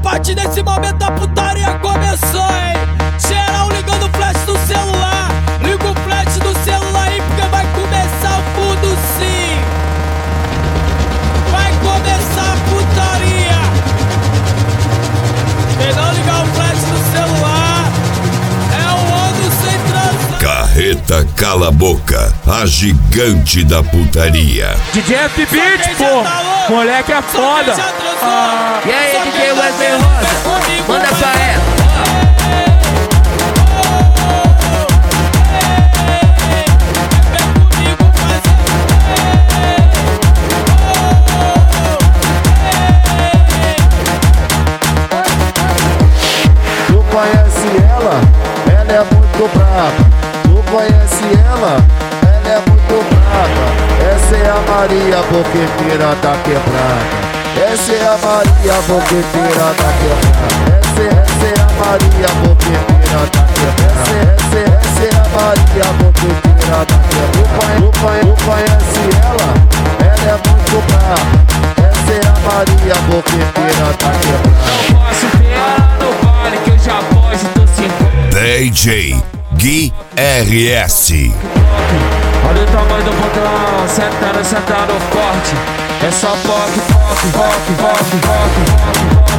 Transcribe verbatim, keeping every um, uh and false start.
partir desse momento a putaria começou, hein? Geral ligando o flash do celular. Liga o flash do celular aí porque vai começar o fundo sim. Vai começar a putaria. Quem não ligar o flash do celular é o ano sem trança. Carreta Cala a Boca, a gigante da putaria. D J F Beat, pô, tá moleque é foda. Ah, e aí, D J Wesley Rosa, manda pra ela. Tu conhece ela? Ela é muito brava. Tu conhece ela? Ela é muito brava. Essa é a Maria Boqueteira da quebrada. Essa é a Maria Boqueteira da quebrada. Essa, essa é a Maria Boqueteira da quebrada. Essa, essa é a Maria Boqueteira da quebrada. Tu, conhe, tu conhece ela? Ela é muito brava. Essa é a Maria Boqueteira da quebrada. Não posso ver ela no baile que eu já posso do cinco. D J Gui R S. Olha o tamanho do botão, sentando, sentando forte. É só poc, poc, poc, poc, poc, poc, poc.